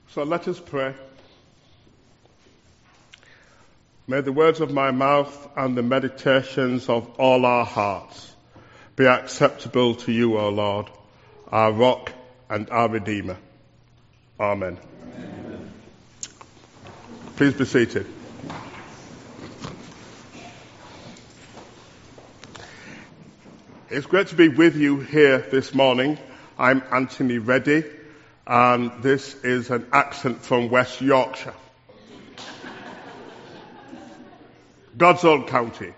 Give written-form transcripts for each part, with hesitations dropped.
So let us pray. May the words of my mouth and the meditations of all our hearts be acceptable to you, O Lord, our rock and our Redeemer. Amen. Amen. Please be seated. It's great to be with you here this morning. I'm Anthony Reddy, and this is an accent from West Yorkshire. God's own county.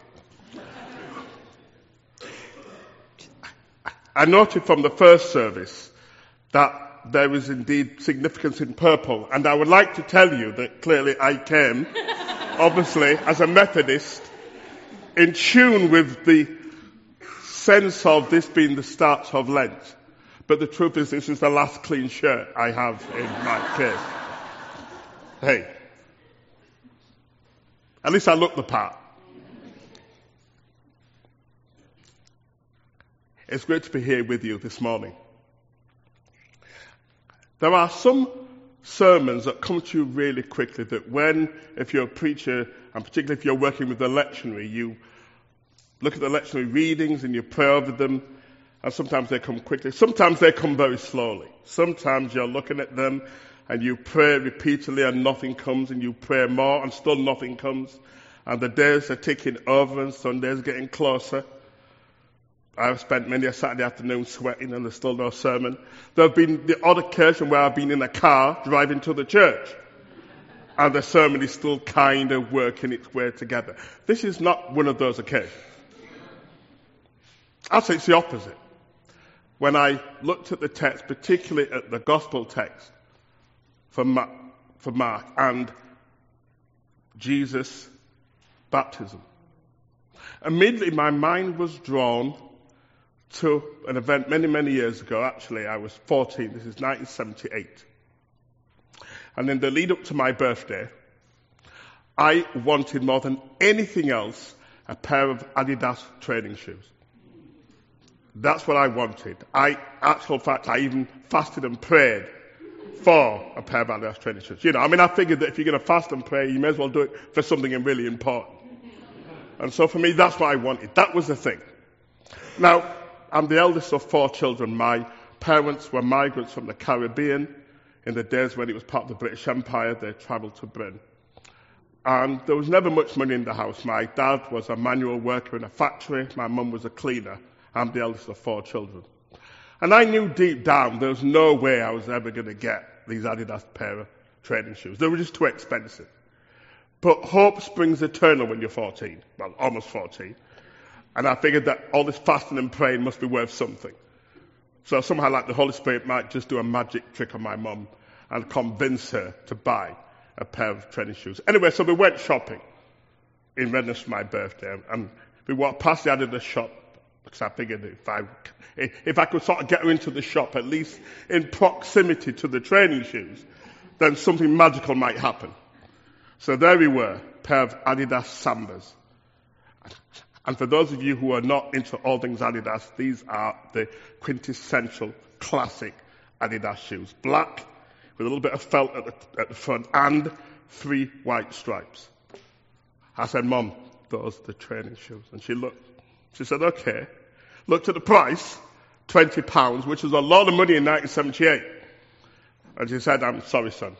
I noted from the first service that there is indeed significance in purple, and I would like to tell you that clearly I came, obviously, as a Methodist, in tune with the sense of this being the start of Lent. But the truth is, this is the last clean shirt I have in my case. Hey. At least I look the part. It's great to be here with you this morning. There are some sermons that come to you really quickly that if you're a preacher, and particularly if you're working with the lectionary, you look at the lectionary readings and you pray over them, and sometimes they come quickly. Sometimes they come very slowly. Sometimes you're looking at them and you pray repeatedly and nothing comes, and you pray more and still nothing comes. And the days are ticking over and Sundays are getting closer. I've spent many a Saturday afternoon sweating and there's still no sermon. There have been the odd occasion where I've been in a car driving to the church and the sermon is still kind of working its way together. This is not one of those occasions. I'd say it's the opposite. When I looked at the text, particularly at the gospel text for Mark and Jesus' baptism, immediately my mind was drawn to an event many, many years ago. Actually, I was 14. This is 1978. And in the lead up to my birthday, I wanted more than anything else a pair of Adidas training shoes. That's what I wanted. I even fasted and prayed for a pair of Adidas training shoes. I figured that if you're going to fast and pray, you may as well do it for something really important. And so for me, that's what I wanted. That was the thing. Now, I'm the eldest of 4 children. My parents were migrants from the Caribbean. In the days when it was part of the British Empire, they travelled to Britain. And there was never much money in the house. My dad was a manual worker in a factory. My mum was a cleaner. I'm the eldest of 4 children. And I knew deep down there was no way I was ever going to get these Adidas pair of training shoes. They were just too expensive. But hope springs eternal when you're 14. Well, almost 14. And I figured that all this fasting and praying must be worth something. So somehow like the Holy Spirit might just do a magic trick on my mum and convince her to buy a pair of training shoes. Anyway, so we went shopping in readiness for my birthday. And we walked past the Adidas shop because I figured if I could sort of get her into the shop, at least in proximity to the training shoes, then something magical might happen. So there we were, a pair of Adidas Sambas. And for those of you who are not into all things Adidas, these are the quintessential classic Adidas shoes. Black, with a little bit of felt at the front, and 3 white stripes. I said, Mum, those are the training shoes. And she looked. She said, okay. Looked at the price, £20, which was a lot of money in 1978. And she said, I'm sorry, son.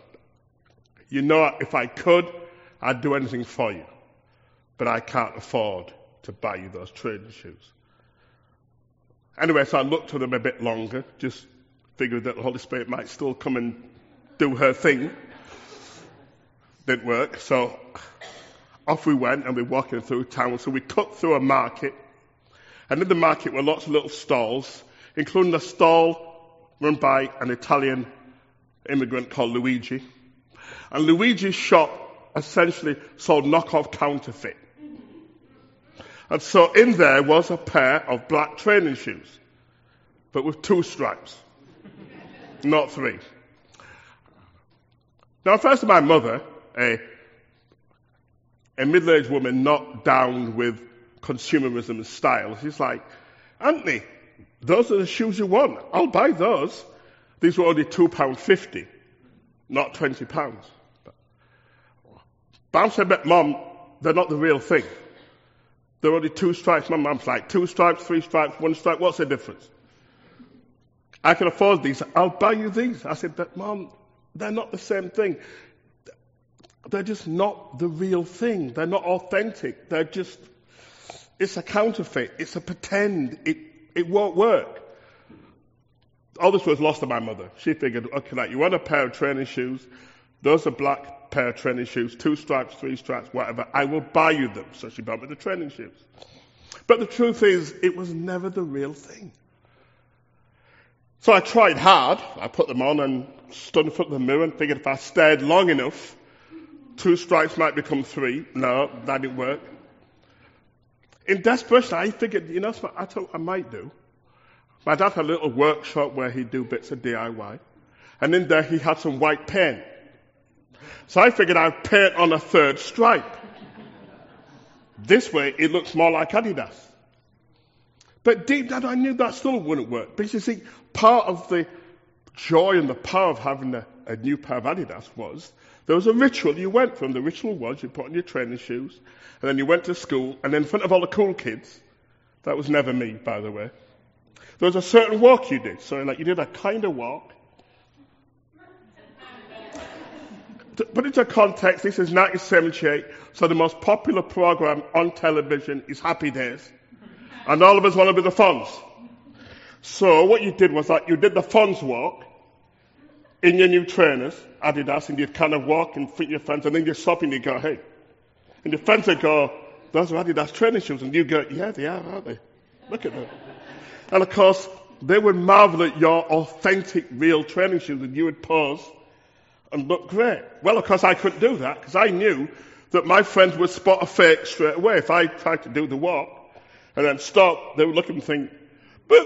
If I could, I'd do anything for you. But I can't afford to buy you those training shoes. Anyway, so I looked at them a bit longer, just figured that the Holy Spirit might still come and do her thing. Didn't work, so off we went and we're walking through town. So we cut through a market, and in the market were lots of little stalls, including a stall run by an Italian immigrant called Luigi. And Luigi's shop essentially sold knockoff counterfeit. And so in there was a pair of black training shoes, but with 2 stripes, not 3. Now, first, my mother, a middle-aged woman not down with consumerism and style, she's like, Anthony, those are the shoes you want. I'll buy those. These were only £2.50. not £20. But I'm saying, but Mom, they're not the real thing. They're only 2 stripes. My mum's like, 2 stripes, 3 stripes, 1 stripe, what's the difference? I can afford these, I'll buy you these. I said, but Mom, they're not the same thing. They're just not the real thing. They're not authentic. It's a counterfeit. It's a pretend. It won't work. All this was lost to my mother. She figured, okay, like, you want a pair of training shoes, those are black pair of training shoes, 2 stripes, 3 stripes, whatever, I will buy you them. So she bought me the training shoes. But the truth is, it was never the real thing. So I tried hard. I put them on and stood in front of the mirror and figured if I stared long enough, 2 stripes might become 3. No, that didn't work. In desperation, I figured, I thought I might do. My dad had a little workshop where he'd do bits of DIY. And in there he had some white paint. So I figured I'd paint on a 3rd stripe. This way it looks more like Adidas. But deep down I knew that still wouldn't work. Because you see, part of the joy and the power of having a new pair of Adidas was there was a ritual you went from. The ritual was you put on your training shoes, and then you went to school, and then in front of all the cool kids, that was never me, by the way, there was a certain walk you did. So like you did a kind of walk. To put it into context, this is 1978, so the most popular program on television is Happy Days. And all of us want to be the Fonz. So what you did was that you did the Fonz walk in your new trainers, Adidas, and you'd kind of walk and fit your friends, and then you stop and you go, hey. And your friends would go, those are Adidas training shoes. And you go, yeah, they are, aren't they? Look at them. And of course, they would marvel at your authentic, real training shoes, and you would pose and look great. Well, of course, I couldn't do that, because I knew that my friends would spot a fake straight away. If I tried to do the walk and then stop, they would look at me and think, but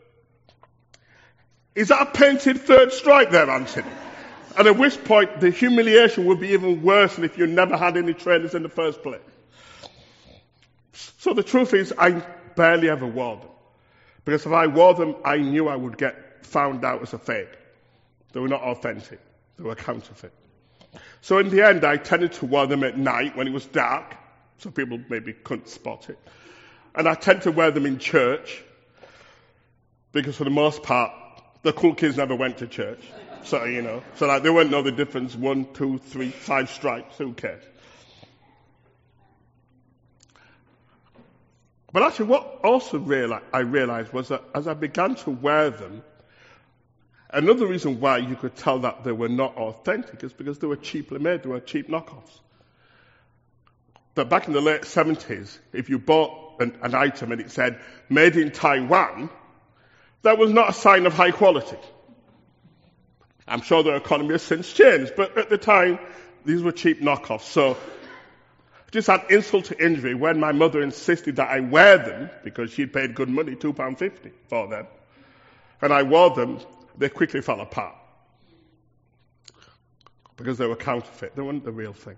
is that a painted 3rd stripe there, Anthony? And at which point, the humiliation would be even worse than if you never had any trainers in the first place. So the truth is, I barely ever wore them. Because if I wore them, I knew I would get found out as a fake. They were not authentic. They were counterfeit. So in the end, I tended to wear them at night when it was dark, so people maybe couldn't spot it. And I tend to wear them in church, because for the most part, the cool kids never went to church. So, so like they wouldn't know the difference, 1, 2, 3, 5 stripes, who cares? But actually what also I realized was that as I began to wear them, another reason why you could tell that they were not authentic is because they were cheaply made, they were cheap knockoffs. But back in the late 70s, if you bought an item and it said, made in Taiwan, that was not a sign of high quality. I'm sure the economy has since changed, but at the time, these were cheap knockoffs. So, just had insult to injury when my mother insisted that I wear them, because she'd paid good money, £2.50 for them, and I wore them, they quickly fell apart. Because they were counterfeit. They weren't the real thing.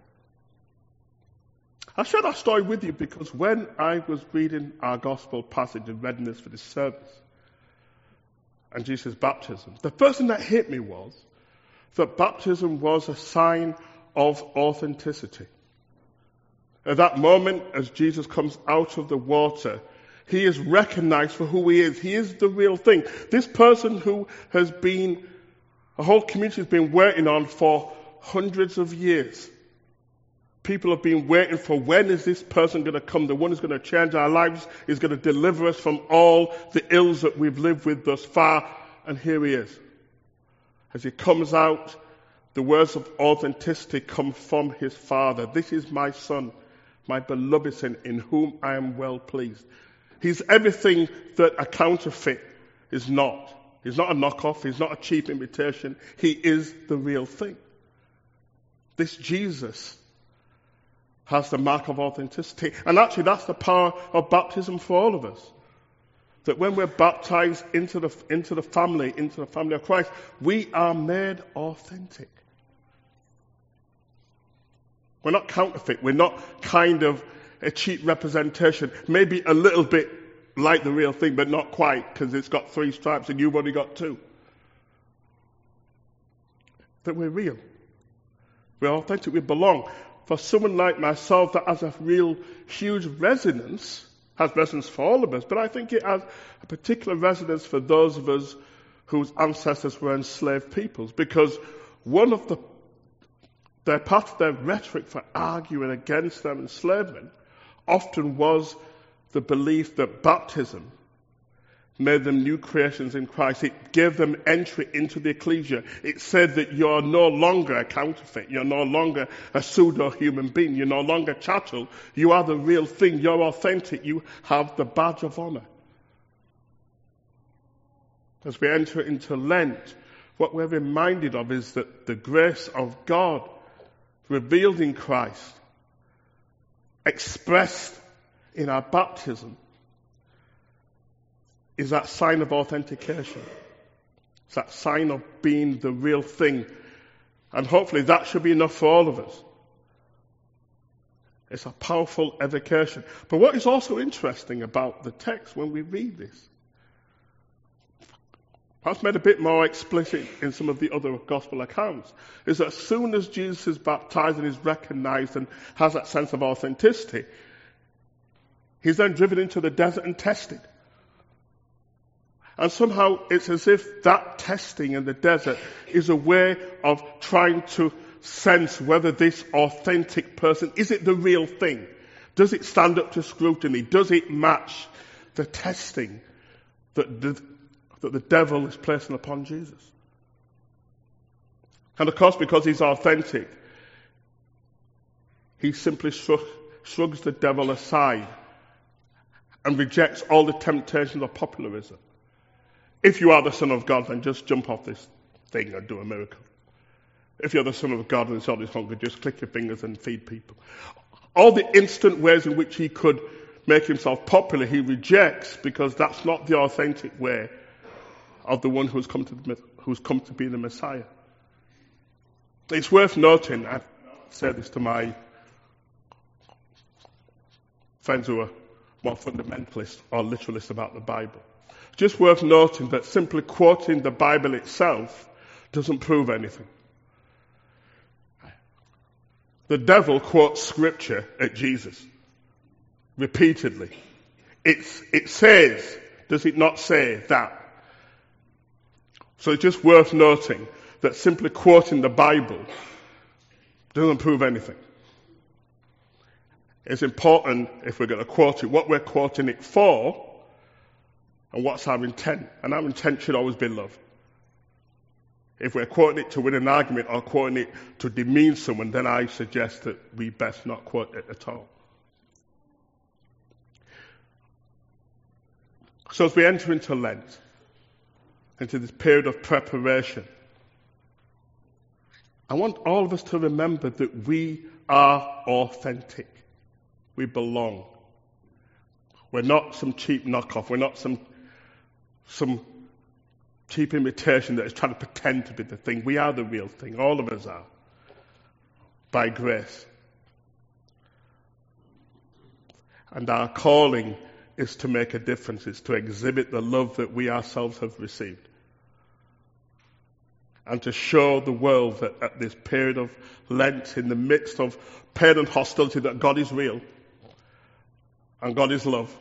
I share that story with you because when I was reading our gospel passage in readiness for this service, and Jesus' baptism, the first thing that hit me was that baptism was a sign of authenticity. At that moment, as Jesus comes out of the water, he is recognized for who he is. He is the real thing. This person who has been, a whole community has been waiting on for hundreds of years. People have been waiting for, when is this person going to come? The one who's going to change our lives, is going to deliver us from all the ills that we've lived with thus far. And here he is. As he comes out, the words of authenticity come from his Father. This is my Son, my beloved Son, in whom I am well pleased. He's everything that a counterfeit is not. He's not a knockoff. He's not a cheap imitation. He is the real thing. This Jesus has the mark of authenticity. And actually that's the power of baptism for all of us. That when we're baptized into the family of Christ, we are made authentic. We're not counterfeit. We're not kind of a cheap representation. Maybe a little bit like the real thing, but not quite, because it's got 3 stripes and you've only got 2. that we're real. We're authentic, we belong. For someone like myself, that has a real huge resonance, has resonance for all of us, but I think it has a particular resonance for those of us whose ancestors were enslaved peoples, because one of their part of their rhetoric for arguing against their enslavement often was the belief that baptism made them new creations in Christ. It gave them entry into the ecclesia. It said that you're no longer a counterfeit. You're no longer a pseudo-human being. You're no longer chattel. You are the real thing. You're authentic. You have the badge of honor. As we enter into Lent, what we're reminded of is that the grace of God revealed in Christ, expressed in our baptism, is that sign of authentication. It's that sign of being the real thing. And hopefully that should be enough for all of us. It's a powerful evocation. But what is also interesting about the text when we read this, perhaps made a bit more explicit in some of the other gospel accounts, is that as soon as Jesus is baptized and is recognized and has that sense of authenticity, he's then driven into the desert and tested. And somehow it's as if that testing in the desert is a way of trying to sense whether this authentic person, is it the real thing? Does it stand up to scrutiny? Does it match the testing that the devil is placing upon Jesus? And of course, because he's authentic, he simply shrugs the devil aside and rejects all the temptations of popularism. If you are the Son of God, then just jump off this thing and do a miracle. If you're the Son of God and it's all this hunger, just click your fingers and feed people. All the instant ways in which he could make himself popular, he rejects, because that's not the authentic way of the one who's come to be the Messiah. It's worth noting, I say this to my friends who are more fundamentalist or literalist about the Bible. Just worth noting that simply quoting the Bible itself doesn't prove anything. The devil quotes scripture at Jesus repeatedly. It says, does it not say that? So it's just worth noting that simply quoting the Bible doesn't prove anything. It's important, if we're going to quote it, what we're quoting it for, and what's our intent. And our intent should always be love. If we're quoting it to win an argument or quoting it to demean someone, then I suggest that we best not quote it at all. So as we enter into Lent, into this period of preparation, I want all of us to remember that we are authentic. We belong. We're not some cheap knockoff. We're not some cheap imitation that is trying to pretend to be the thing. We are the real thing. All of us are. By grace. And our calling is to make a difference. It's to exhibit the love that we ourselves have received. And to show the world that at this period of Lent, in the midst of pain and hostility, that God is real. And God is love.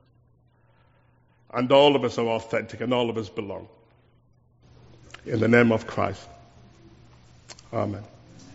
And all of us are authentic and all of us belong. In the name of Christ. Amen.